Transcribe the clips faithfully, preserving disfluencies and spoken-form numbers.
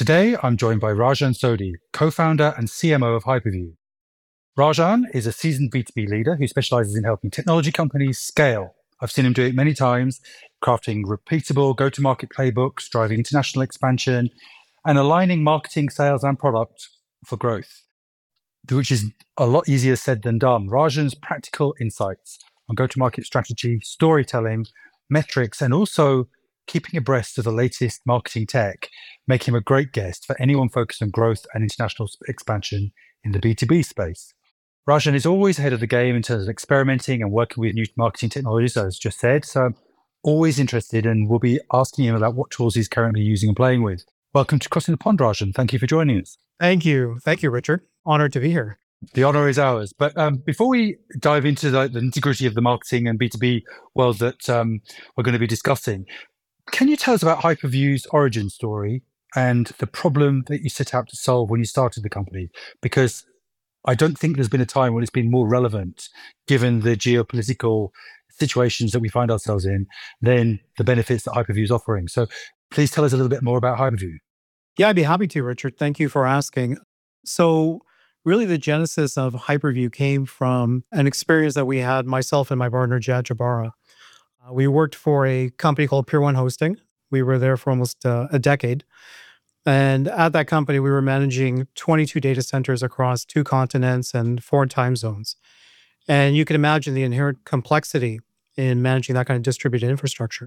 Today, I'm joined by Rajan Sodhi, co-founder and C M O of Hyperview. Rajan is a seasoned B two B leader who specializes in helping technology companies scale. I've seen him do it many times, crafting repeatable go-to-market playbooks, driving international expansion, and aligning marketing, sales, and product for growth, which is a lot easier said than done. Rajan's practical insights on go-to-market strategy, storytelling, metrics, and also keeping abreast of the latest marketing tech make him a great guest for anyone focused on growth and international expansion in the B two B space. Rajan is always ahead of the game in terms of experimenting and working with new marketing technologies, as just said. So I'm always interested, and we'll be asking him about what tools he's currently using and playing with. Welcome to Crossing the Pond, Rajan. Thank you for joining us. Thank you. Thank you, Richard. Honored to be here. The honor is ours. But um, before we dive into the, the nitty-gritty of the marketing and B two B world that um, we're going to be discussing, can you tell us about Hyperview's origin story and the problem that you set out to solve when you started the company? Because I don't think there's been a time when it's been more relevant, given the geopolitical situations that we find ourselves in, than the benefits that Hyperview is offering. So please tell us a little bit more about Hyperview. Yeah, I'd be happy to, Richard. Thank you for asking. So really the genesis of Hyperview came from an experience that we had, myself and my partner, Jad Jabara. Uh, we worked for a company called Pure One Hosting. We were there for almost uh, a decade. And at that company, we were managing twenty-two data centers across two continents and four time zones. And you can imagine the inherent complexity in managing that kind of distributed infrastructure.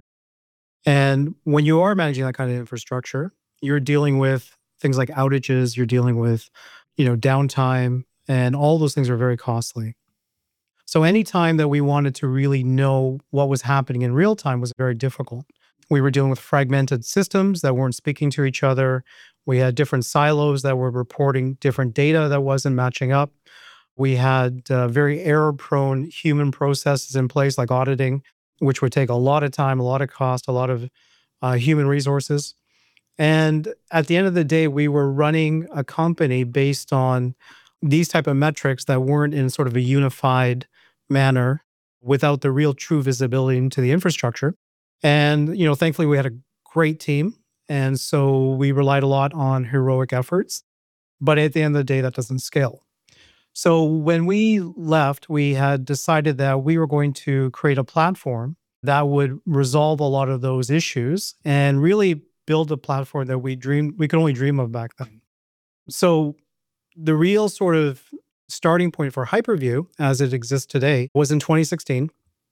And when you are managing that kind of infrastructure, you're dealing with things like outages, you're dealing with, you know, downtime, and all those things are very costly. So anytime that we wanted to really know what was happening in real time was very difficult. We were dealing with fragmented systems that weren't speaking to each other. We had different silos that were reporting different data that wasn't matching up. We had uh, very error-prone human processes in place, like auditing, which would take a lot of time, a lot of cost, a lot of uh, human resources. And at the end of the day, we were running a company based on these type of metrics that weren't in sort of a unified manner without the real true visibility into the infrastructure. And, you know, thankfully we had a great team. And so we relied a lot on heroic efforts. But at the end of the day, that doesn't scale. So when we left, we had decided that we were going to create a platform that would resolve a lot of those issues and really build a platform that we dreamed, we could only dream of back then. So the real sort of starting point for Hyperview, as it exists today, was in twenty sixteen.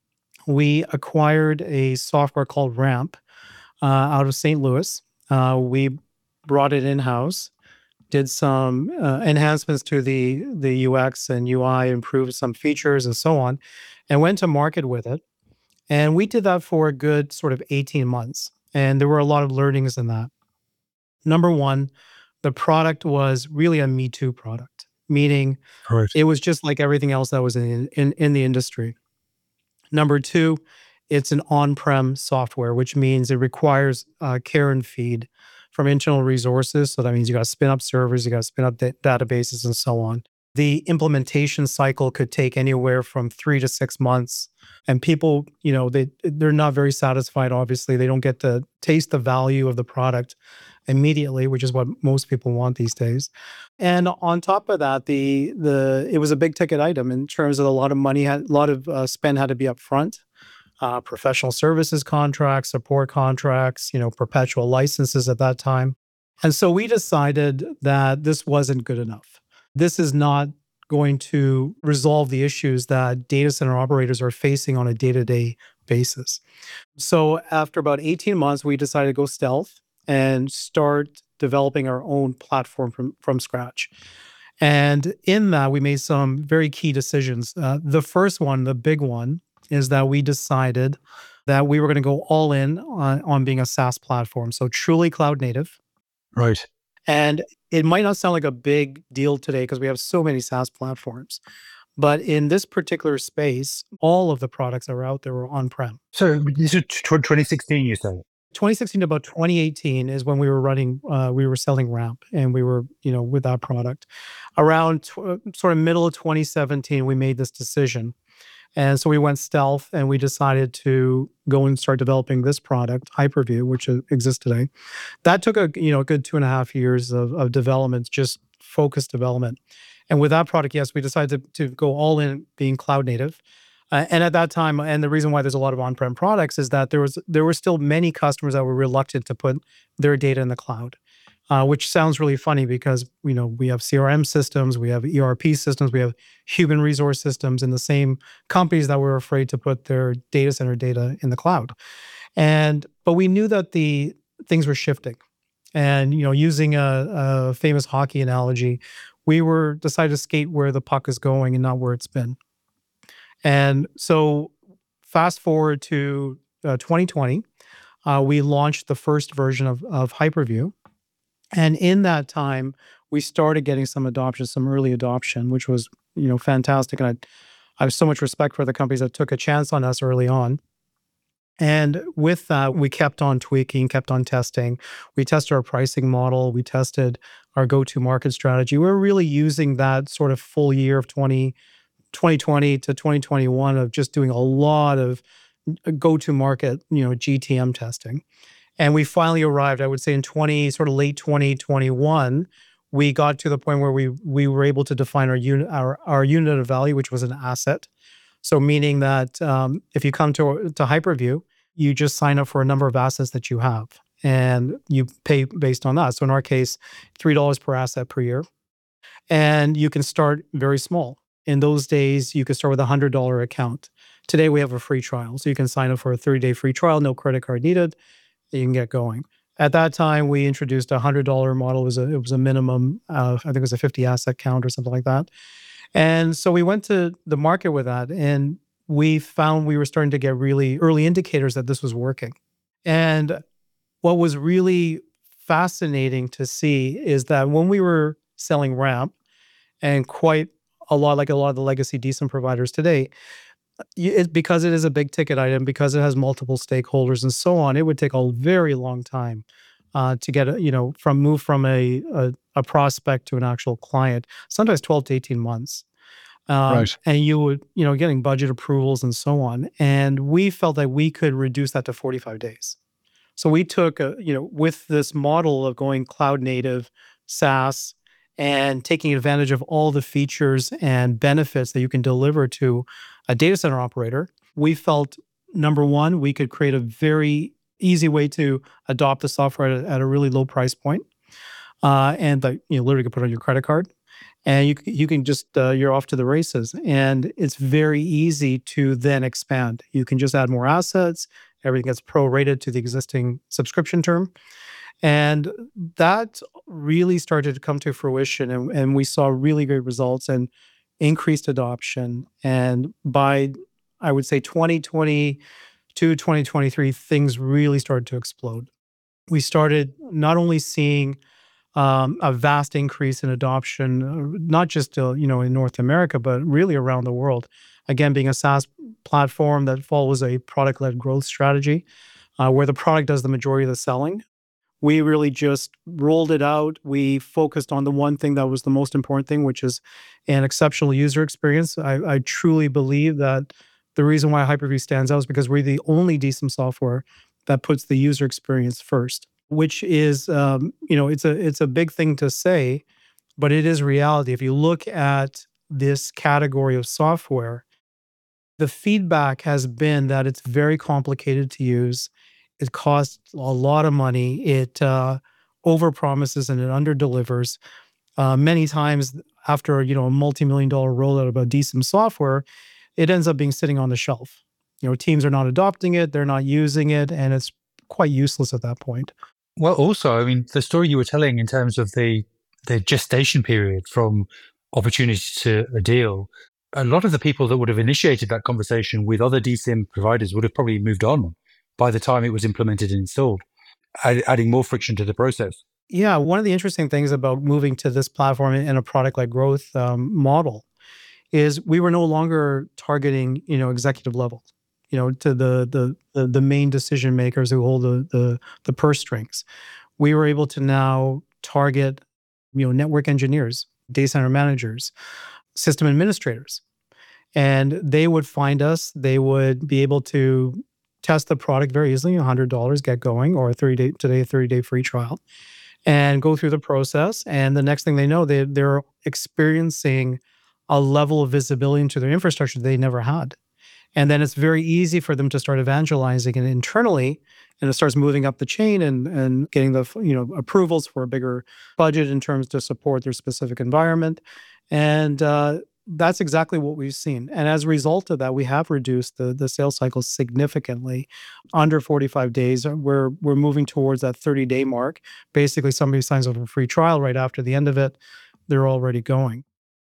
We acquired a software called Ramp uh, out of Saint Louis. Uh, we brought it in-house, did some uh, enhancements to the, the U X and U I, improved some features and so on, and went to market with it. And we did that for a good sort of eighteen months. And there were a lot of learnings in that. Number one, the product was really a Me Too product, meaning Right. It was just like everything else that was in, in, in the industry. Number two, it's an on-prem software, which means it requires uh, care and feed from internal resources. So that means you got to spin up servers, you got to spin up da- databases and so on. The implementation cycle could take anywhere from three to six months. And people, you know, they, they're not very satisfied, obviously. They don't get to taste the value of the product immediately, which is what most people want these days. And on top of that, the the it was a big ticket item in terms of a lot of money, had, a lot of uh, spend had to be upfront. Uh, professional services contracts, support contracts, you know, perpetual licenses at that time. And so we decided that this wasn't good enough. This is not going to resolve the issues that data center operators are facing on a day-to-day basis. So after about eighteen months, we decided to go stealth and start developing our own platform from, from scratch. And in that, we made some very key decisions. Uh, the first one, the big one, is that we decided that we were going to go all in on, on being a SaaS platform. So truly cloud native. Right. And it might not sound like a big deal today because we have so many SaaS platforms. But in this particular space, all of the products that were out there were on-prem. So this is twenty sixteen, you say? twenty sixteen to about twenty eighteen is when we were running, uh, we were selling Ramp, and we were, you know, with that product. Around tw- sort of middle of twenty seventeen, we made this decision. And so we went stealth and we decided to go and start developing this product, Hyperview, which uh, exists today. That took a you know a good two and a half years of, of development, just focused development. And with that product, yes, we decided to, to go all in being cloud native. Uh, and at that time, and the reason why there's a lot of on-prem products is that there was there were still many customers that were reluctant to put their data in the cloud, uh, which sounds really funny because you know we have C R M systems, we have E R P systems, we have human resource systems in the same companies that were afraid to put their data center data in the cloud. And but we knew that the things were shifting. And you know, using a, a famous hockey analogy, we were decided to skate where the puck is going and not where it's been. And so, fast forward to uh, twenty twenty, uh, we launched the first version of, of Hyperview. And in that time, we started getting some adoption, some early adoption, which was you know fantastic. And I, I have so much respect for the companies that took a chance on us early on. And with that, we kept on tweaking, kept on testing. We tested our pricing model. We tested our go-to-market strategy. We're really using that sort of full year of twenty twenty twenty to twenty twenty-one of just doing a lot of go-to-market, you know, G T M testing. And we finally arrived, I would say in twenty, sort of late twenty twenty-one, we got to the point where we we were able to define our unit our, our unit of value, which was an asset. So meaning that um, if you come to, to Hyperview, you just sign up for a number of assets that you have and you pay based on that. So in our case, three dollars per asset per year. And you can start very small. In those days, you could start with a one hundred dollars account. Today, we have a free trial. So you can sign up for a thirty-day free trial, no credit card needed. You can get going. At that time, we introduced a one hundred dollars model. It was a, it was a minimum, uh, I think it was a fifty asset count or something like that. And so we went to the market with that, and we found we were starting to get really early indicators that this was working. And what was really fascinating to see is that when we were selling Ramp, and quite a lot like a lot of the legacy D SIEM providers today, it, because it is a big ticket item, because it has multiple stakeholders and so on, it would take a very long time uh, to get a, you know from move from a, a a prospect to an actual client. Sometimes twelve to eighteen months. Um, Right. and you would, you know, getting budget approvals and so on. And we felt that we could reduce that to forty-five days. So we took, a, you know, with this model of going cloud native, SaaS, and taking advantage of all the features and benefits that you can deliver to a data center operator, we felt, number one, we could create a very easy way to adopt the software at a, at a really low price point. Uh, and that you know, literally could put on your credit card. And you you can just, uh, you're off to the races. And it's very easy to then expand. You can just add more assets. Everything gets prorated to the existing subscription term. And that really started to come to fruition. And, and we saw really great results and increased adoption. And by, I would say, twenty twenty-two, twenty twenty-three, things really started to explode. We started not only seeing um, a vast increase in adoption, uh, not just uh, you know in North America, but really around the world. Again, being a SaaS platform that follows a product-led growth strategy, uh, where the product does the majority of the selling. We really just rolled it out. We focused on the one thing that was the most important thing, which is an exceptional user experience. I, I truly believe that the reason why Hyperview stands out is because we're the only D SIEM software that puts the user experience first, which is, um, you know, it's a it's a big thing to say, but it is reality. If you look at this category of software, the feedback has been that it's very complicated to use. It costs a lot of money. It uh, overpromises and it underdelivers. Uh, many times after you know a multi-million dollar rollout of a D SIEM software, it ends up being sitting on the shelf. You know, teams are not adopting it, they're not using it, and it's quite useless at that point. Well, also, I mean, the story you were telling in terms of the the gestation period from opportunity to a deal, a lot of the people that would have initiated that conversation with other D SIEM providers would have probably moved on by the time it was implemented and installed, add, adding more friction to the process. Yeah, one of the interesting things about moving to this platform in a product-led growth um, model is we were no longer targeting, you know, executive level, you know, to the the the, the main decision makers who hold the, the the purse strings. We were able to now target, you know, network engineers, data center managers, system administrators. And they would find us, they would be able to test the product very easily, one hundred dollars, get going, or a thirty day, today, a thirty day free trial, and go through the process. And the next thing they know, they, they're experiencing a level of visibility into their infrastructure they never had. And then it's very easy for them to start evangelizing it internally, and it starts moving up the chain and and getting the you know approvals for a bigger budget in terms to support their specific environment. And uh, that's exactly what we've seen. And as a result of that, we have reduced the the sales cycle significantly, under forty-five days. We're we're moving towards that thirty day mark. Basically, somebody signs up for a free trial right after the end of it, they're already going.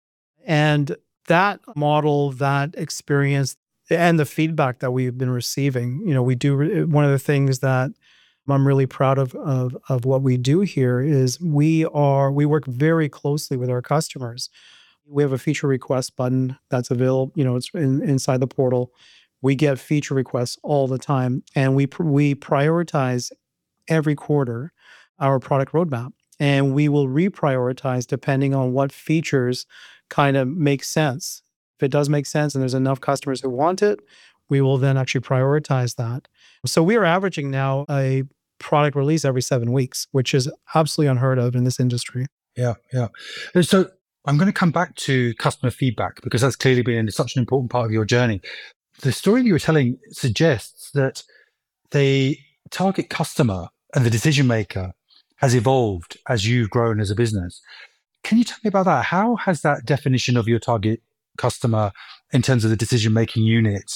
And that model, that experience, and the feedback that we've been receiving, you know, we do re- one of the things that I'm really proud of, of of what we do here is we are we work very closely with our customers. We have a feature request button that's available, you know, it's in, inside the portal. We get feature requests all the time, and we pr- we prioritize every quarter our product roadmap. And we will reprioritize depending on what features kind of make sense. If it does make sense and there's enough customers who want it, we will then actually prioritize that. So we are averaging now a product release every seven weeks, which is absolutely unheard of in this industry. Yeah, yeah. And so I'm going to come back to customer feedback because that's clearly been such an important part of your journey. The story you were telling suggests that the target customer and the decision maker has evolved as you've grown as a business. Can you tell me about that? How has that definition of your target customer in terms of the decision-making units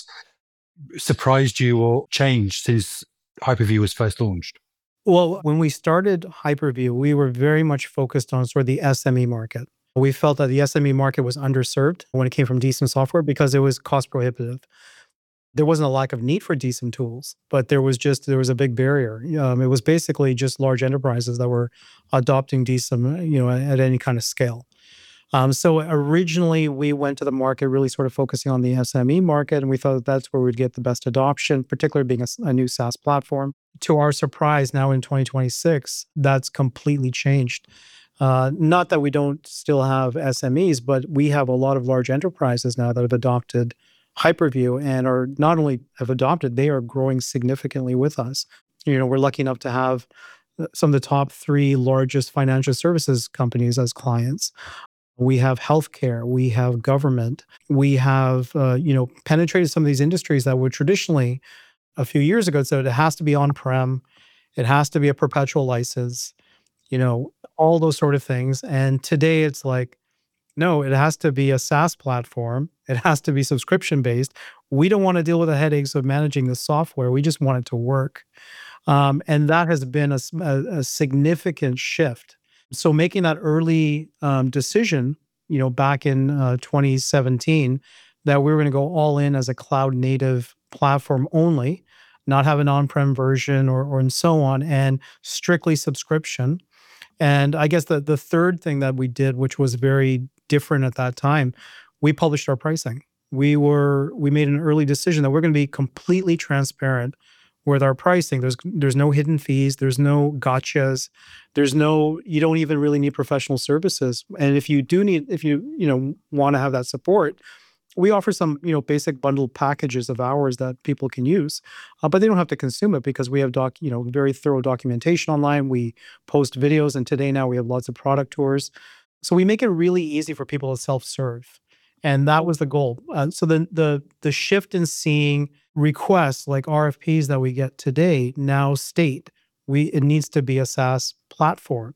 surprised you or changed since Hyperview was first launched? Well, when we started Hyperview, we were very much focused on sort of the S M E market. We felt that the S M E market was underserved when it came from D SIEM software because it was cost prohibitive. There wasn't a lack of need for D SIEM tools, but there was just, there was a big barrier. Um, it was basically just large enterprises that were adopting D SIEM, you know, at any kind of scale. Um, so originally we went to the market really sort of focusing on the S M E market, and we thought that that's where we'd get the best adoption, particularly being a, s- a new SaaS platform. To our surprise, now in twenty twenty-six, that's completely changed. Uh, not that we don't still have S M Es, but we have a lot of large enterprises now that have adopted Hyperview and are not only have adopted, they are growing significantly with us. You know, we're lucky enough to have uh, some of the top three largest financial services companies as clients. We have healthcare, we have government, we have, uh, you know, penetrated some of these industries that were traditionally a few years ago. So it has to be on-prem, it has to be a perpetual license, you know, all those sort of things. And today it's like, no, it has to be a SaaS platform. It has to be subscription based. We don't want to deal with the headaches of managing the software. We just want it to work. Um, and that has been a, s- a- a significant shift. So making that early um, decision, you know, back in uh, twenty seventeen, that we were going to go all in as a cloud native platform only, not have an on-prem version or, or and so on, and strictly subscription. And I guess the the third thing that we did, which was very different at that time, we published our pricing. We were we made an early decision that we're going to be completely transparent with our pricing. There's there's no hidden fees, there's no gotchas, there's no you don't even really need professional services. And if you do need if you you know want to have that support, we offer some you know basic bundled packages of hours that people can use, uh, but they don't have to consume it because we have doc you know very thorough documentation online. We post videos, and today now we have lots of product tours, so we make it really easy for people to self-serve, and that was the goal. Uh, so the the the shift in seeing requests like R F Ps that we get today now state we it needs to be a SaaS platform.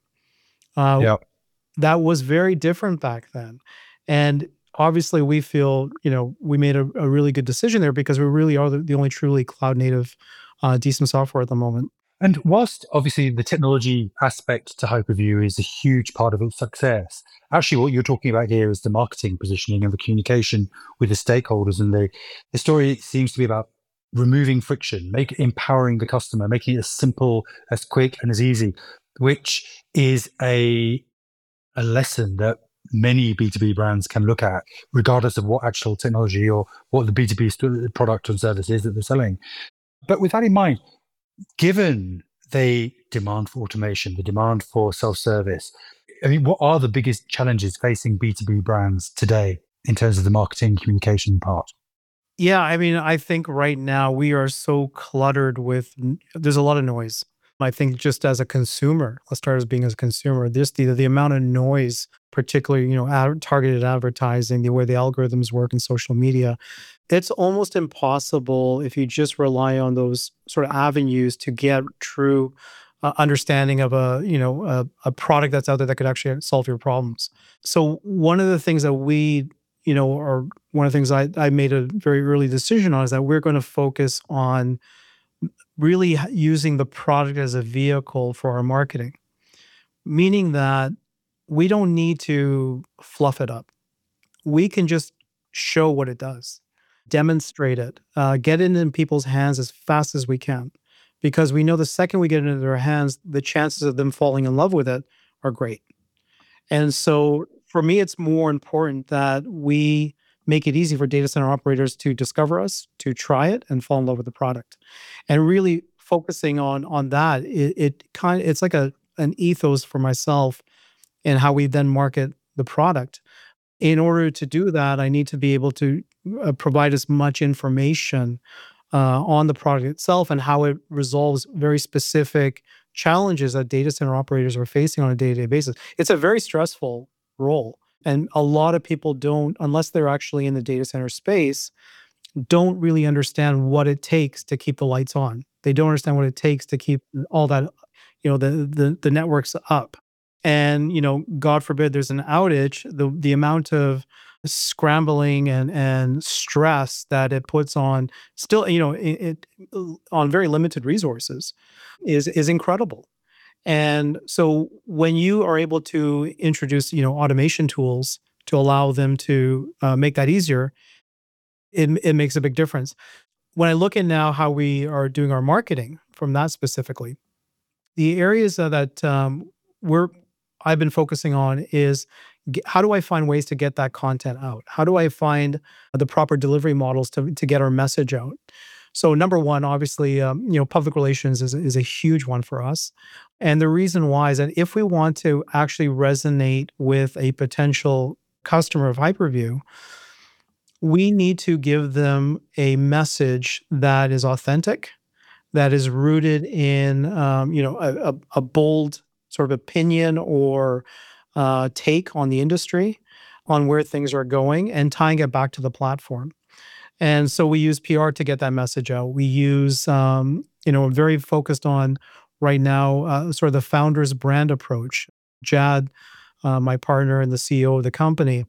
Uh, Yeah. that was very different back then. And obviously, we feel, you know, we made a, a really good decision there because we really are the, the only truly cloud native uh, decent software at the moment. And whilst obviously the technology aspect to Hyperview is a huge part of its success, actually what you're talking about here is the marketing positioning and the communication with the stakeholders. And the, the story seems to be about removing friction, make empowering the customer, making it as simple, as quick, and as easy, which is a a lesson that many B two B brands can look at, regardless of what actual technology or what the B two B st- product and service is that they're selling. But with that in mind, given the demand for automation, the demand for self-service, I mean, what are the biggest challenges facing B two B brands today? in terms of the marketing communication part? Yeah, I mean, I think right now we are so cluttered with, there's a lot of noise. I think just as a consumer, let's start as being as a consumer, this the, the amount of noise, particularly, you know, ad, targeted advertising, the way the algorithms work in social media, it's almost impossible if you just rely on those sort of avenues to get true uh, understanding of a, you know, a, a product that's out there that could actually solve your problems. So one of the things that we, you know, or one of the things I, I made a very early decision on is that we're going to focus on really using the product as a vehicle for our marketing, meaning that we don't need to fluff it up. We can just show what it does, demonstrate it, uh, get it in people's hands as fast as we can. Because we know the second we get it into their hands, the chances of them falling in love with it are great. And so for me, it's more important that we make it easy for data center operators to discover us, to try it, and fall in love with the product. And really focusing on on that, it, it kind of it's like a an ethos for myself and how we then market the product. In order to do that, I need to be able to uh, provide as much information uh, on the product itself and how it resolves very specific challenges that data center operators are facing on a day-to-day basis. It's a very stressful role. And a lot of people don't, unless they're actually in the data center space, don't really understand what it takes to keep the lights on. They don't understand what it takes to keep all that, you know, the the, the networks up. And, you know, God forbid there's an outage, the the amount of scrambling and and stress that it puts on still, you know, it, it on very limited resources is is incredible. And so when you are able to introduce, you know, automation tools to allow them to uh, make that easier, it it makes a big difference. When I look at now how we are doing our marketing from that specifically, the areas uh, that um, we're I've been focusing on is g- how do I find ways to get that content out? How do I find the proper delivery models to to get our message out? So number one, obviously, um, you know, public relations is is a huge one for us, and the reason why is that if we want to actually resonate with a potential customer of Hyperview, we need to give them a message that is authentic, that is rooted in um, you know a, a, a bold sort of opinion or uh, take on the industry, on where things are going, and tying it back to the platform. And so we use P R to get that message out. We use um, you know very focused on right now uh, sort of the founder's brand approach. Jad, uh, my partner and the C E O of the company,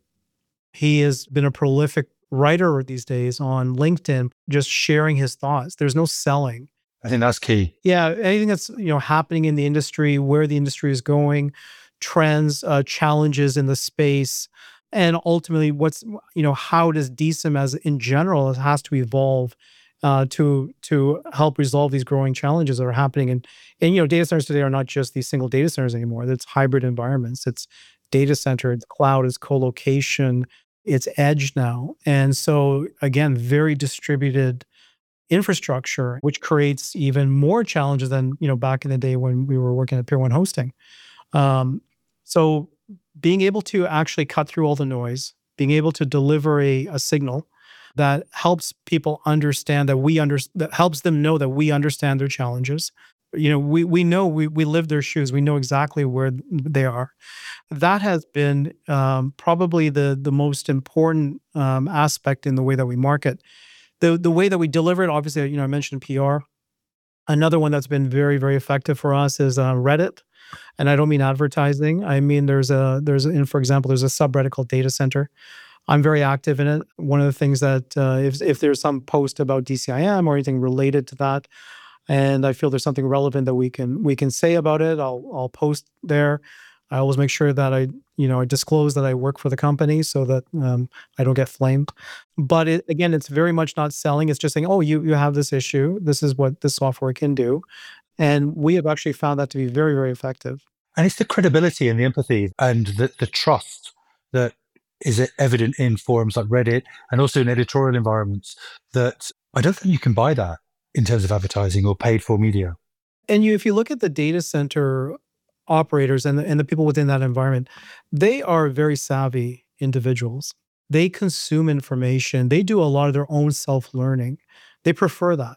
he has been a prolific writer these days on LinkedIn, just sharing his thoughts. There's no selling. I think that's key. Yeah, anything that's you know happening in the industry, where the industry is going, trends, uh, challenges in the space, and ultimately, what's you know how does D S I M as in general has to evolve uh, to to help resolve these growing challenges that are happening. And and you know data centers today are not just these single data centers anymore. It's hybrid environments. It's data center, it's cloud, it's co-location, it's edge now, and so again, very distributed infrastructure, which creates even more challenges than you know back in the day when we were working at Pier One Hosting. Um, so being able to actually cut through all the noise, being able to deliver a, a signal that helps people understand that we under that helps them know that we understand their challenges. You know, we we know we we live their shoes. We know exactly where they are. That has been um, probably the the most important um, aspect in the way that we market. The the way that we deliver it, obviously, you know, I mentioned P R. Another one that's been very, very effective for us is uh, Reddit. And I don't mean advertising. I mean there's a there's in for example there's a subreddit called Data Center. I'm very active in it. One of the things that uh, if if there's some post about D C I M or anything related to that, and I feel there's something relevant that we can we can say about it, I'll I'll post there. I always make sure that I you know I disclose that I work for the company so that um, I don't get flamed. But it, again, it's very much not selling. It's just saying, oh, you you have this issue. This is what this software can do, and we have actually found that to be very very effective. And it's the credibility and the empathy and the, the trust that is evident in forums like Reddit and also in editorial environments that I don't think you can buy that in terms of advertising or paid for media. And you, if you look at the data center operators and the, and the people within that environment, they are very savvy individuals. They consume information. They do a lot of their own self-learning. They prefer that.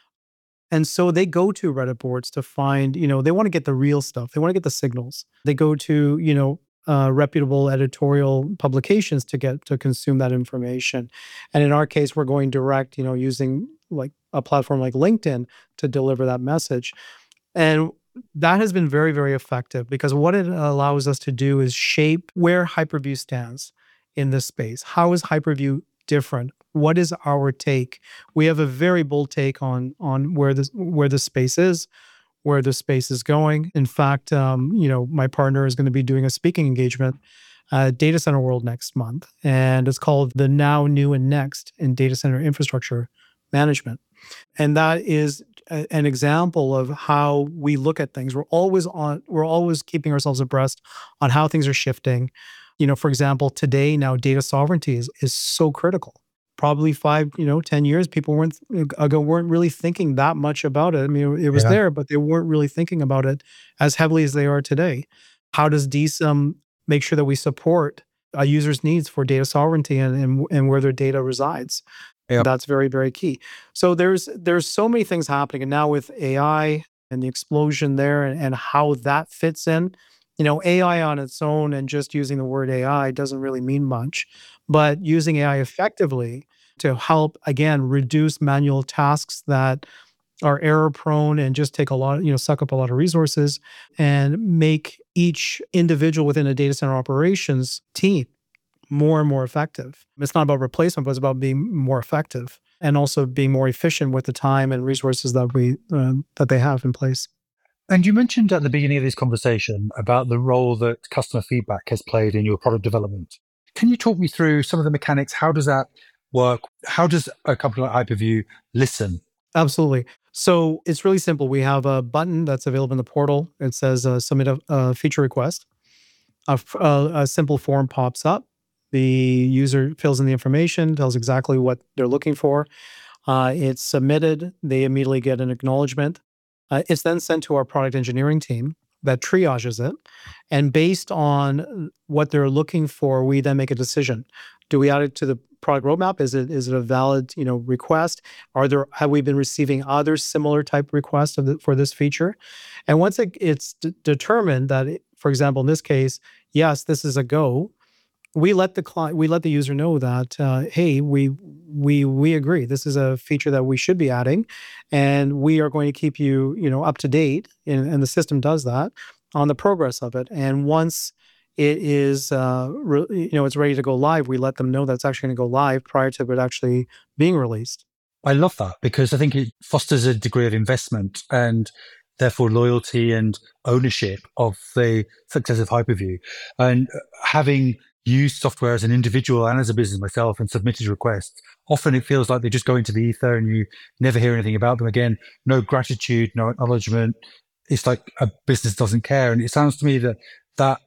And so they go to Reddit boards to find, you know, they want to get the real stuff. They want to get the signals. They go to, you know, uh, reputable editorial publications to get to consume that information. And in our case, we're going direct, you know, using like a platform like LinkedIn to deliver that message. And that has been very, very effective because what it allows us to do is shape where Hyperview stands in this space. How is Hyperview different? What is our take? We have a very bold take on on where this where the space is, where the space is going. In fact, um, you know, my partner is going to be doing a speaking engagement at Data Center World next month, and it's called the Now, New, and Next in Data Center Infrastructure Management. And that is a, an example of how we look at things. We're always on. We're always keeping ourselves abreast on how things are shifting. You know, for example, today now data sovereignty is is so critical. Probably five, you know, ten years, people weren't ago weren't really thinking that much about it. I mean, it was Yeah. there, but they weren't really thinking about it as heavily as they are today. How does D S I M make sure that we support a user's needs for data sovereignty and, and, and where their data resides? Yeah. That's very, very key. So there's there's so many things happening. And now with A I and the explosion there and, and how that fits in, you know, A I on its own and just using the word A I doesn't really mean much, but using A I effectively to help, again, reduce manual tasks that are error prone and just take a lot, you know, suck up a lot of resources and make each individual within a data center operations team more and more effective. It's not about replacement, but it's about being more effective and also being more efficient with the time and resources that we uh, that they have in place. And you mentioned at the beginning of this conversation about the role that customer feedback has played in your product development. Can you talk me through some of the mechanics? How does that work? How does a company like Hyperview listen? Absolutely. So it's really simple. We have a button that's available in the portal. It says uh, submit a, a feature request. A, f- a- a simple form pops up. The user fills in the information, tells exactly what they're looking for. Uh, it's submitted. They immediately get an acknowledgement. Uh, it's then sent to our product engineering team that triages it. And based on what they're looking for, we then make a decision. Do we add it to the product roadmap? Is it is it a valid, you know, request? Are there have we been receiving other similar type requests of the, for this feature? And once it, it's d- determined that, it- for example, in this case, yes, this is a go, we let the client we let the user know that uh, hey, we we we agree this is a feature that we should be adding, and we are going to keep you you know up to date, and, and the system does that on the progress of it. And once it is uh, re- you know it's ready to go live, we let them know that's actually going to go live prior to it actually being released. I love that because I think it fosters a degree of investment and therefore loyalty and ownership of the success of Hyperview. And uh, having used software as an individual and as a business myself and submitted requests, often it feels like they just go into the ether and you never hear anything about them again. No gratitude, no acknowledgement. It's like a business doesn't care. And it sounds to me that that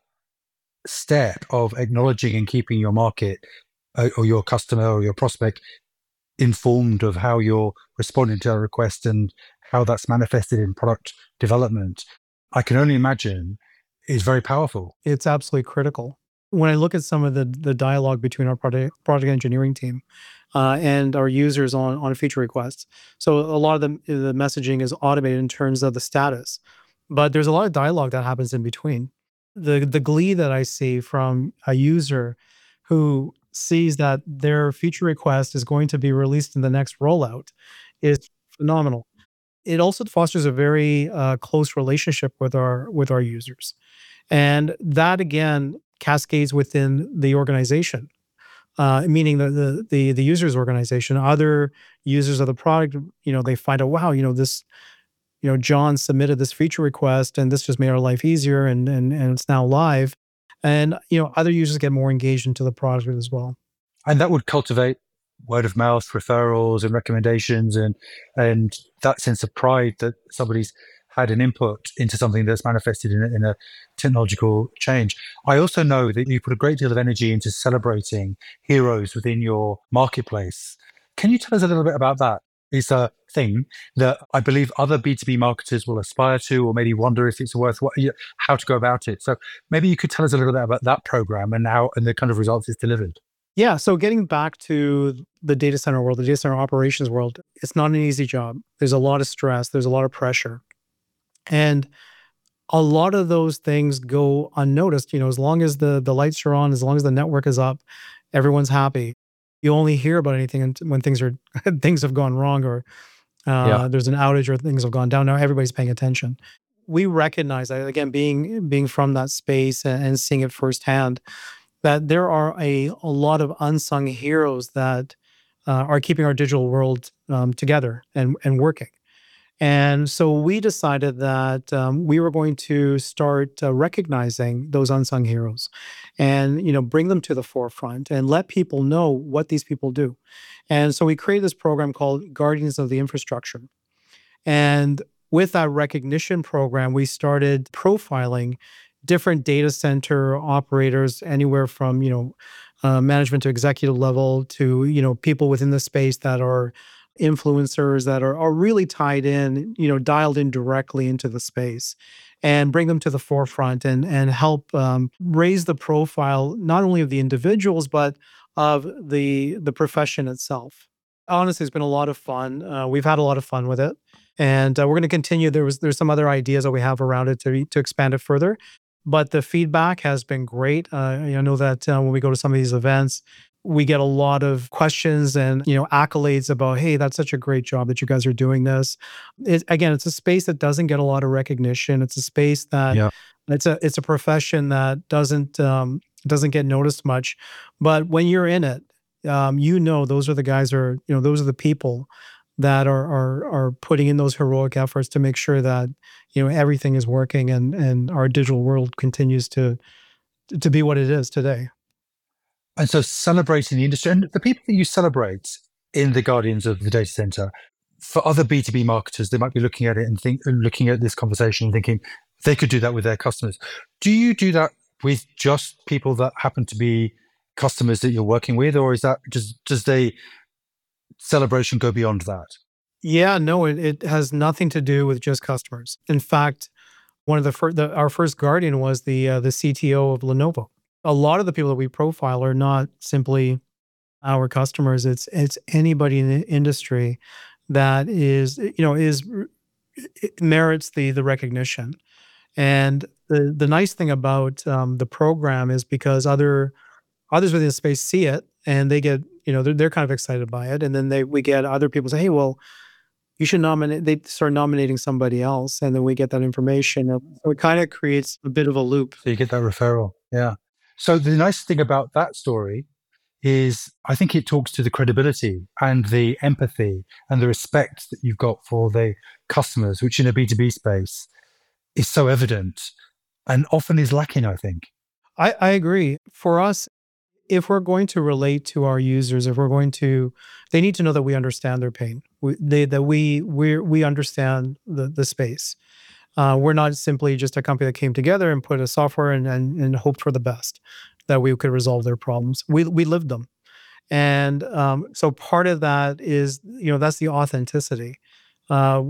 step of acknowledging and keeping your market uh, or your customer or your prospect informed of how you're responding to a request and how that's manifested in product development, I can only imagine is very powerful. It's absolutely critical. When I look at some of the the dialogue between our product product engineering team uh, and our users on on feature requests, so a lot of the the messaging is automated in terms of the status, but there's a lot of dialogue that happens in between. The the glee that I see from a user who sees that their feature request is going to be released in the next rollout is phenomenal. It also fosters a very uh, close relationship with our with our users, and that again cascades within the organization, uh, meaning the, the the the users organization. Other users of the product, you know, they find out, wow, you know, this, you know, John submitted this feature request, and this just made our life easier, and and and it's now live, and you know, other users get more engaged into the product as well. And that would cultivate word of mouth referrals and recommendations and and that sense of pride that somebody's had an input into something that's manifested in a, in a technological change. I also know that you put a great deal of energy into celebrating heroes within your marketplace. Can you tell us a little bit about that? It's a thing that I believe other B two B marketers will aspire to, or maybe wonder if it's worth what, how to go about it. So maybe you could tell us a little bit about that program and how and the kind of results it's delivered. Yeah. So getting back to the data center world, the data center operations world, it's not an easy job. There's a lot of stress. There's a lot of pressure. And a lot of those things go unnoticed. You know, as long as the the lights are on, as long as the network is up, everyone's happy. You only hear about anything unt- when things are things have gone wrong, or Yeah. uh, there's an outage, or things have gone down. Now everybody's paying attention. We recognize that, again, being being from that space and, and seeing it firsthand, that there are a, a lot of unsung heroes that uh, are keeping our digital world um, together and and working. And so we decided that um, we were going to start uh, recognizing those unsung heroes, and you know bring them to the forefront and let people know what these people do. And so we created this program called Guardians of the Infrastructure. And with that recognition program, we started profiling different data center operators, anywhere from you know uh, management to executive level, to you know people within the space that are influencers, that are, are really tied in, you know, dialed in directly into the space, and bring them to the forefront, and and help um, raise the profile not only of the individuals but of the the profession itself. Honestly, it's been a lot of fun. Uh, we've had a lot of fun with it, and uh, we're going to continue. There was there's some other ideas that we have around it to to expand it further, but the feedback has been great. Uh, I know that uh, when we go to some of these events, we get a lot of questions and you know accolades about, hey, that's such a great job that you guys are doing this. It, again, it's a space that doesn't get a lot of recognition. It's a space that Yeah. it's a it's a profession that doesn't um, doesn't get noticed much, but when you're in it, um, you know those are the guys, are you know those are the people that are are are putting in those heroic efforts to make sure that you know everything is working, and and our digital world continues to to be what it is today. And so celebrating the industry and the people that you celebrate in the Guardians of the Data Center, for other B two B marketers, they might be looking at it and think, looking at this conversation and thinking they could do that with their customers. Do you do that with just people that happen to be customers that you're working with, or is that just, does the celebration go beyond that? Yeah, no, it, it has nothing to do with just customers. In fact, one of the first, the, our first guardian was the uh, the C T O of Lenovo. A lot of the people that we profile are not simply our customers. It's it's anybody in the industry that is you know is it merits the the recognition. And the the nice thing about um, the program is, because other others within the space see it, and they get you know they're, they're kind of excited by it, and then they we get other people say, hey, well, you should nominate, they start nominating somebody else, and then we get that information. And so it kind of creates a bit of a loop. So you get that referral. Yeah. So the nice thing about that story is I think it talks to the credibility and the empathy and the respect that you've got for the customers, which in a B two B space is so evident and often is lacking, I think. I, I agree. For us, if we're going to relate to our users, if we're going to, they need to know that we understand their pain. We, they, that we we we understand the the space. Uh, we're not simply just a company that came together and put a software and, and and hoped for the best, that we could resolve their problems. We we lived them. And um, so part of that is, you know, that's the authenticity. Uh,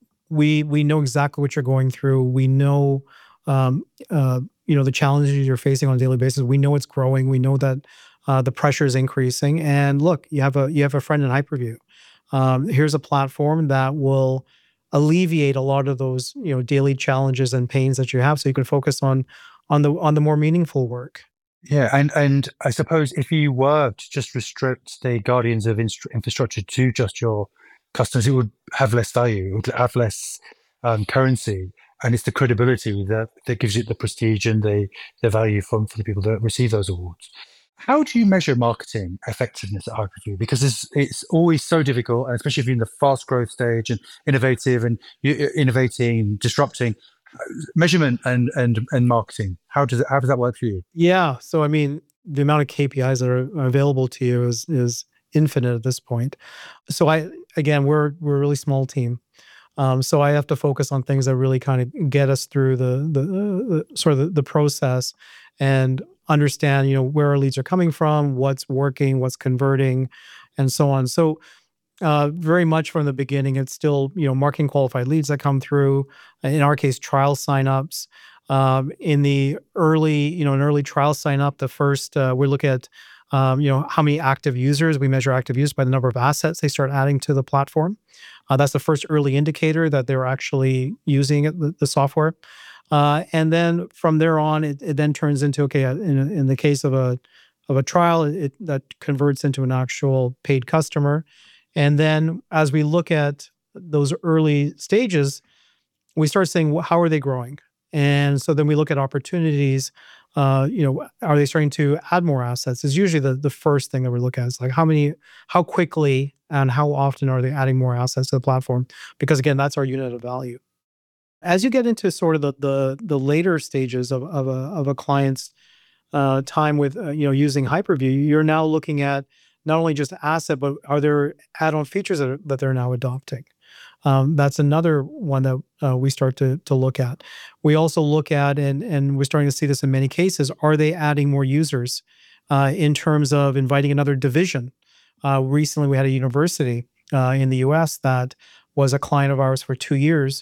we we know exactly what you're going through. We know, um, uh, you know, the challenges you're facing on a daily basis. We know it's growing. We know that uh, the pressure is increasing. And look, you have a you have a friend in Hyperview. Um, here's a platform that will alleviate a lot of those, you know, daily challenges and pains that you have, so you can focus on on the on the more meaningful work. Yeah, and and I suppose if you were to just restrict the guardians of instru- infrastructure to just your customers, it would have less value, it would have less um, currency, and it's the credibility that that gives it the prestige and the the value from for the people that receive those awards. How do you measure marketing effectiveness at Hyperview? Because it's it's always so difficult, and especially if you're in the fast growth stage and innovative and you innovating, disrupting measurement and and and marketing. How does it how does that work for you? Yeah. So I mean, the amount of K P Is that are available to you is is infinite at this point. So I again, we're we're a really small team. Um, so I have to focus on things that really kind of get us through the the, uh, the sort of the, the process, and understand, you know, where our leads are coming from, what's working, what's converting, and so on. So uh, very much from the beginning, it's still, you know, marketing qualified leads that come through. In our case, trial signups. Um, in the early, you know, an early trial sign up, the first uh, we look at Um, you know, how many active users? We measure active users by the number of assets they start adding to the platform. Uh, that's the first early indicator that they're actually using it, the, the software. Uh, and then from there on, it, it then turns into, okay, uh, in, in the case of a of a trial, it, that converts into an actual paid customer. And then as we look at those early stages, we start saying, well, how are they growing? And so then we look at opportunities. Uh, you know, are they starting to add more assets? Is usually the the first thing that we look at. It's like how many, how quickly, and how often are they adding more assets to the platform? Because again, that's our unit of value. As you get into sort of the the, the later stages of of a of a client's uh, time with uh, you know using Hyperview, you're now looking at not only just asset, but are there add-on features that, are, that they're now adopting? Um, that's another one that uh, we start to to look at. We also look at, and and we're starting to see this in many cases, are they adding more users uh, in terms of inviting another division? Uh, recently, we had a university uh, in the U S that was a client of ours for two years.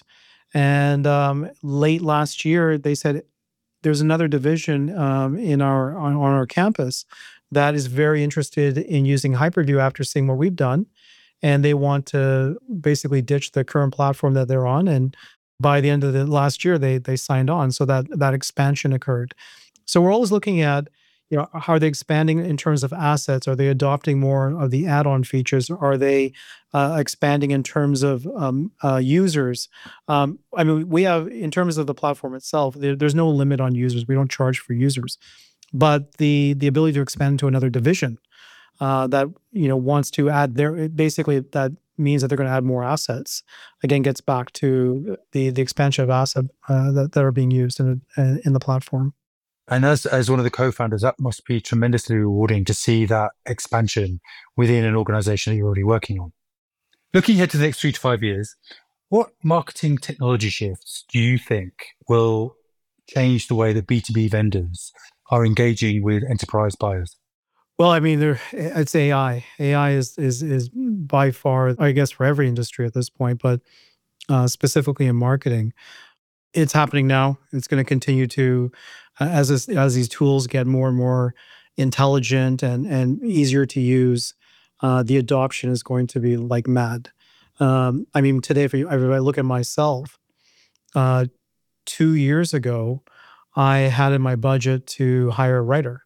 And um, late last year, they said, there's another division um, in our on, on our campus that is very interested in using Hyperview after seeing what we've done, and they want to basically ditch the current platform that they're on. And by the end of the last year, they they signed on, so that that expansion occurred. So we're always looking at, you know, how are they expanding in terms of assets? Are they adopting more of the add-on features? Are they uh, expanding in terms of um, uh, users? Um, I mean, we have, in terms of the platform itself, there, there's no limit on users. We don't charge for users, but the the ability to expand into another division uh, that you know wants to add their, basically that means that they're going to add more assets. Again, gets back to the the expansion of asset uh, that, that are being used in a, in the platform. And as as one of the co-founders, that must be tremendously rewarding to see that expansion within an organization that you're already working on. Looking ahead to the next three to five years, what marketing technology shifts do you think will change the way that B two B vendors are engaging with enterprise buyers? Well, I mean, there it's A I. A I is is is by far, I guess, for every industry at this point, but uh, specifically in marketing, it's happening now. It's going to continue to, uh, as this, as these tools get more and more intelligent and and easier to use, uh, the adoption is going to be like mad. Um, I mean, today, if, you, if I look at myself, uh, two years ago, I had in my budget to hire a writer.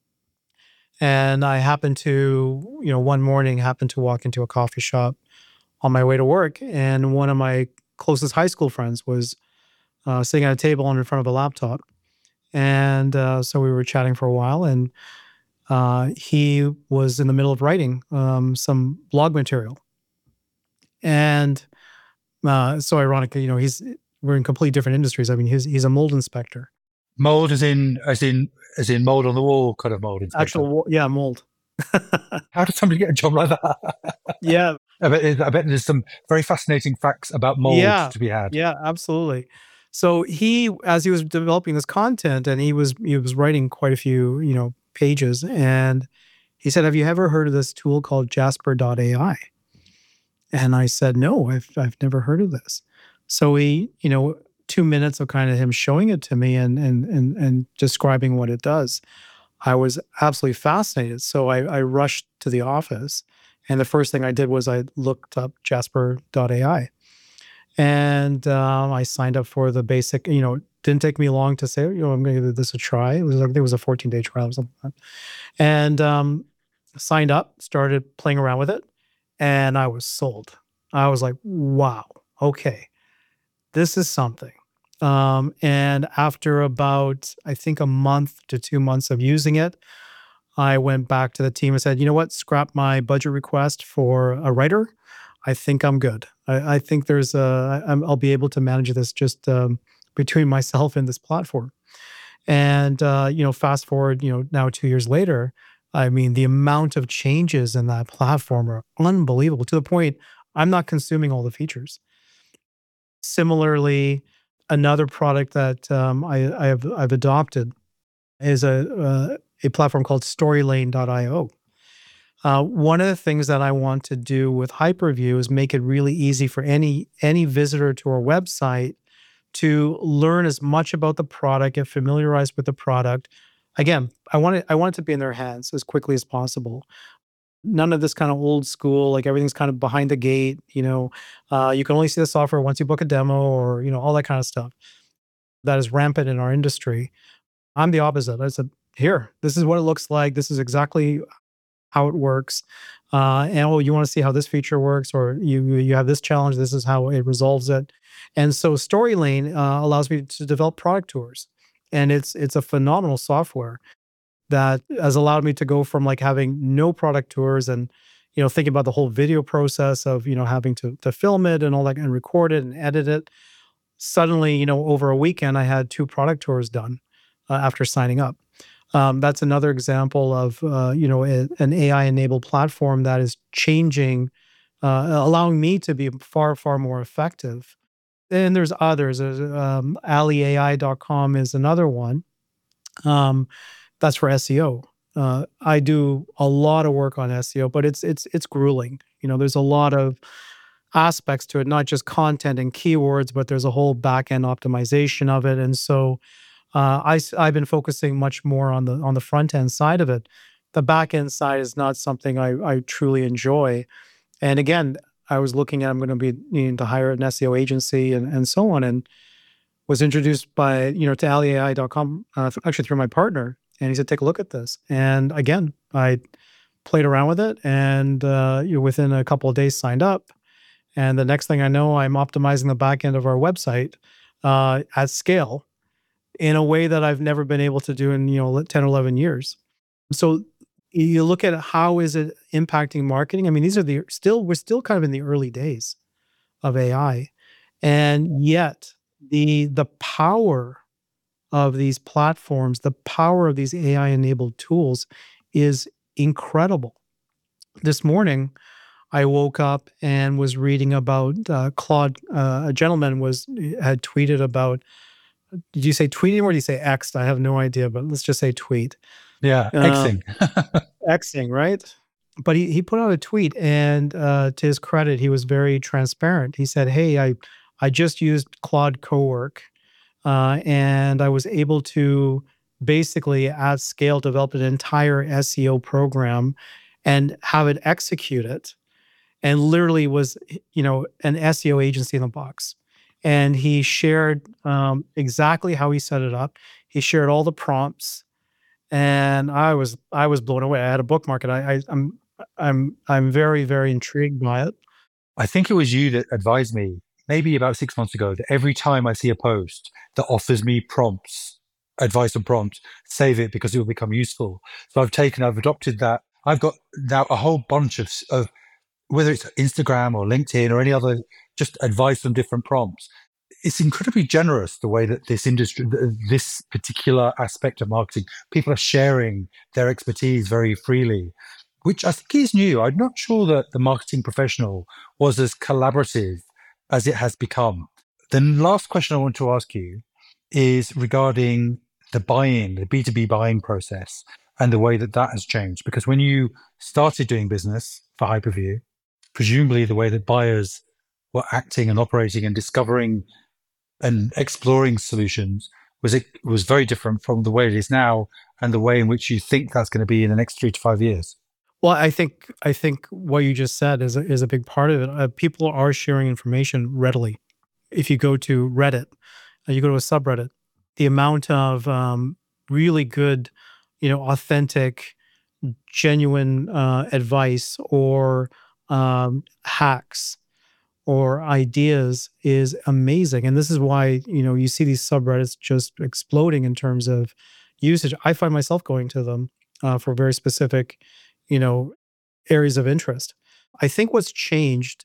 And I happened to, you know, one morning happened to walk into a coffee shop on my way to work, and one of my closest high school friends was uh, sitting at a table in front of a laptop. And uh, so we were chatting for a while, and uh, he was in the middle of writing um, some blog material. And uh, so ironically, you know, he's we're in completely different industries. I mean, he's he's a mold inspector. Mold as in as in as in mold on the wall kind of mold inspector. Actual, yeah, mold. How does somebody get a job like that? Yeah. I bet, I bet there's some very fascinating facts about mold Yeah, to be had. yeah, absolutely. So he, as he was developing this content, and he was he was writing quite a few, you know, pages, and he said, "Have you ever heard of this tool called Jasper dot A I?" And I said, "No, I've I've never heard of this." So he, you know, two minutes of kind of him showing it to me and and and and describing what it does. I was absolutely fascinated. So I, I rushed to the office, and the first thing I did was I looked up Jasper dot A I. And um, I signed up for the basic, you know, it didn't take me long to say, you know, I'm going to give this a try. It was, I think it was a fourteen day trial or something like that. And um, signed up, started playing around with it, and I was sold. I was like, wow, okay, this is something. Um, and after about, I think, a month to two months of using it, I went back to the team and said, you know what, scrap my budget request for a writer. I think I'm good. I, I think there's a, I, I'll be able to manage this just um, between myself and this platform. And, uh, you know, fast forward, you know, now two years later, I mean, the amount of changes in that platform are unbelievable, to the point I'm not consuming all the features. Similarly, another product that um, I, I have I've adopted is a uh, a platform called Storylane dot io. Uh, one of the things that I want to do with Hyperview is make it really easy for any any visitor to our website to learn as much about the product, get familiarized with the product, again, I want it, I want it to be in their hands as quickly as possible. None of this kind of old school, like everything's kind of behind the gate, you know, uh, you can only see the software once you book a demo or, you know, all that kind of stuff that is rampant in our industry. I'm the opposite. I said, here, this is what it looks like. This is exactly how it works. Uh, and oh, you want to see how this feature works, or you you have this challenge. This is how it resolves it. And so StoryLane uh, allows me to develop product tours, and it's it's a phenomenal software that has allowed me to go from like having no product tours and you know thinking about the whole video process of you know having to to film it and all that and record it and edit it. Suddenly, you know, over a weekend, I had two product tours done uh, after signing up. Um, that's another example of uh, you know a, an A I-enabled platform that is changing, uh, allowing me to be far far more effective. And there's others. There's, um, ally A I dot com is another one. Um, that's for S E O. Uh, I do a lot of work on S E O, but it's it's it's grueling. You know, there's a lot of aspects to it, not just content and keywords, but there's a whole back end optimization of it. And so uh, I, have been focusing much more on the on the front end side of it. The back end side is not something I, I truly enjoy. And again, I was looking at I'm going to be needing to hire an S E O agency and, and so on, and was introduced by you know to ally A I dot com uh, actually through my partner, and he said take a look at this. And again, I played around with it, and uh, you know, within a couple of days signed up. And the next thing I know, I'm optimizing the back end of our website uh, at scale in a way that I've never been able to do in, you know, ten or eleven years. So you look at how is it impacting marketing? I mean, these are the still, we're still kind of in the early days of A I. And yet the the power of these platforms, the power of these A I enabled tools is incredible. This morning, I woke up and was reading about uh, Claude. Uh, a gentleman was had tweeted about. Did you say tweeting or did you say X'd? I have no idea, but let's just say tweet. Yeah, Um, Xing. Xing, right? But he he put out a tweet, and uh, to his credit, he was very transparent. He said, "Hey, I I just used Claude Cowork, uh, and I was able to basically at scale develop an entire S E O program and have it execute it." And literally was, you know, an S E O agency in the box. And he shared um, exactly how he set it up. He shared all the prompts, and I was I was blown away. I had a bookmark it. I, I I'm I'm I'm very very intrigued by it. I think it was you that advised me maybe about six months ago that every time I see a post that offers me prompts, advice and prompts, save it because it will become useful. So I've taken, I've adopted that. I've got now a whole bunch of, of whether it's Instagram or LinkedIn or any other, just advice on different prompts. It's incredibly generous the way that this industry, this particular aspect of marketing, people are sharing their expertise very freely, which I think is new. I'm not sure that the marketing professional was as collaborative as it has become. The last question I want to ask you is regarding the buying, the B two B buying process and the way that that has changed. Because when you started doing business for Hyperview, presumably the way that buyers were acting and operating and discovering and exploring solutions was it was very different from the way it is now and the way in which you think that's going to be in the next three to five years. Well, I think I think what you just said is a, is a big part of it. Uh, people are sharing information readily. If you go to Reddit, uh, you go to a subreddit, the amount of um, really good, you know, authentic, genuine uh, advice or um, hacks or ideas is amazing. And this is why, you know, you see these subreddits just exploding in terms of usage. I find myself going to them uh, for very specific, you know, areas of interest. I think what's changed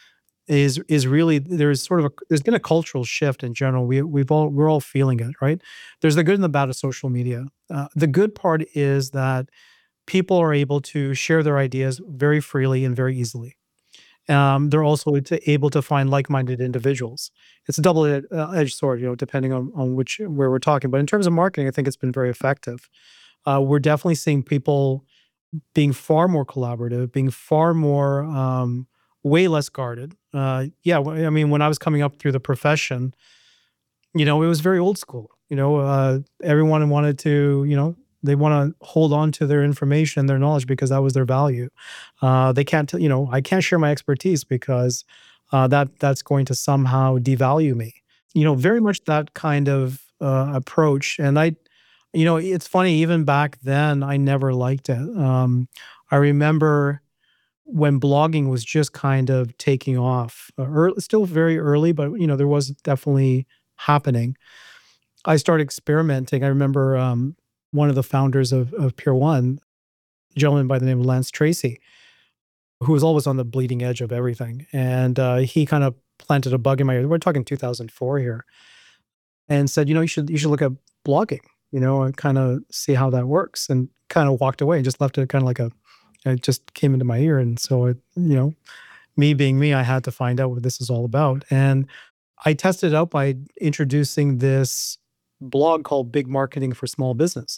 is is really there's sort of a there's been a cultural shift in general. We we've all we're all feeling it, right? There's the good and the bad of social media. Uh, the good part is that people are able to share their ideas very freely and very easily. Um, they're also to, able to find like-minded individuals. It's a double-edged sword, you know, depending on on which where we're talking. But in terms of marketing, I think it's been very effective. Uh, we're definitely seeing people being far more collaborative, being far more um, way less guarded. Uh, yeah, I mean, when I was coming up through the profession, you know, it was very old school. You know, uh, everyone wanted to, you know, They want to hold on to their information, their knowledge, because that was their value. Uh, they can't, you know, I can't share my expertise because uh, that that's going to somehow devalue me. You know, very much that kind of uh, approach. And I, you know, it's funny, even back then, I never liked it. Um, I remember when blogging was just kind of taking off, uh, ear still very early, but, you know, there was definitely happening. I started experimenting. I remember um, one of the founders of, of Pure One, a gentleman by the name of Lance Tracy, who was always on the bleeding edge of everything. And uh, he kind of planted a bug in my ear. We're talking two thousand four here, and said, you know, you should you should look at blogging, you know, and kind of see how that works. And kind of walked away and just left it kind of like a, it just came into my ear. And so, it, you know, me being me, I had to find out what this is all about. And I tested it out by introducing this blog called Big Marketing for Small Business.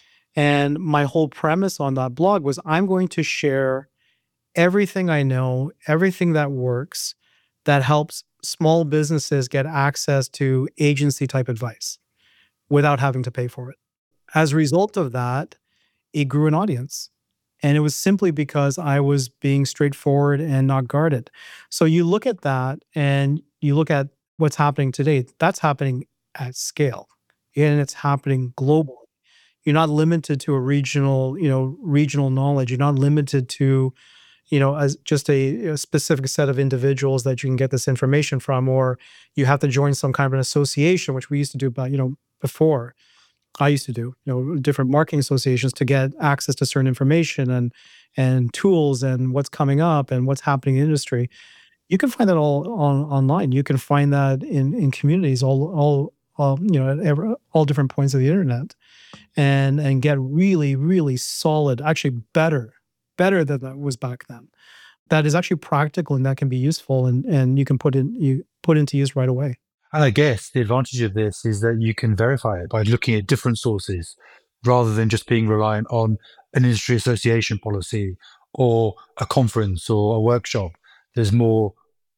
And my whole premise on that blog was I'm going to share everything I know, everything that works, that helps small businesses get access to agency type advice without having to pay for it. As a result of that, it grew an audience. And it was simply because I was being straightforward and not guarded. So you look at that and you look at what's happening today, that's happening at scale and it's happening globally. You're not limited to a regional, you know, regional knowledge. You're not limited to, you know, as just a, a specific set of individuals that you can get this information from, or you have to join some kind of an association, which we used to do, but you know, before. I used to do, you know, different marketing associations to get access to certain information and and tools and what's coming up and what's happening in the industry. You can find that all on online. You can find that in in communities all all, all you know at every, all different points of the internet, and and get really really solid, actually better better than that was back then. That is actually practical and that can be useful, and and you can put in you put into use right away. And I guess the advantage of this is that you can verify it by looking at different sources rather than just being reliant on an industry association policy or a conference or a workshop. There's more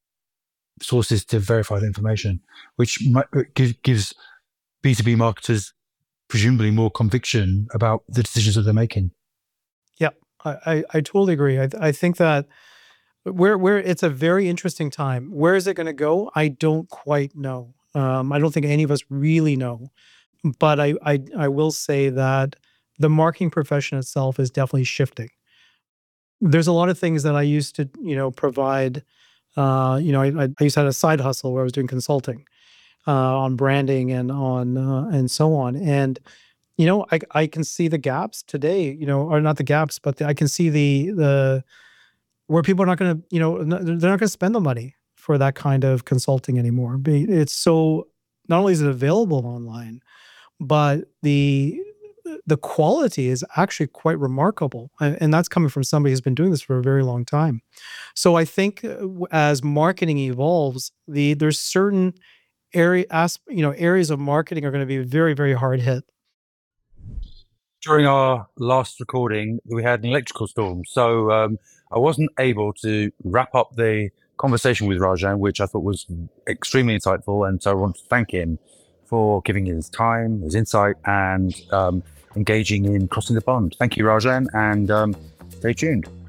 sources to verify the information, which might, give, gives B two B marketers presumably more conviction about the decisions that they're making. Yeah, I, I, I totally agree. I, I think that Where where it's a very interesting time. Where is it going to go? I don't quite know. Um, I don't think any of us really know. But I, I I will say that the marketing profession itself is definitely shifting. There's a lot of things that I used to, you know, provide. Uh, you know, I, I I used to have a side hustle where I was doing consulting uh, on branding and on uh, and so on. And you know, I I can see the gaps today. You know, or not the gaps, but the, I can see the the where people are not going to, you know, n- they're not going to spend the money for that kind of consulting anymore. Be- It's so, not only is it available online, but the the quality is actually quite remarkable, and, and that's coming from somebody who's been doing this for a very long time. So I think uh, w- as marketing evolves, the there's certain area, as, you know, areas of marketing are going to be very very hard hit. During our last recording, we had an electrical storm, so um, I wasn't able to wrap up the conversation with Rajan, which I thought was extremely insightful, and so I want to thank him for giving his time, his insight, and um, engaging in crossing the pond. Thank you, Rajan, and um, stay tuned.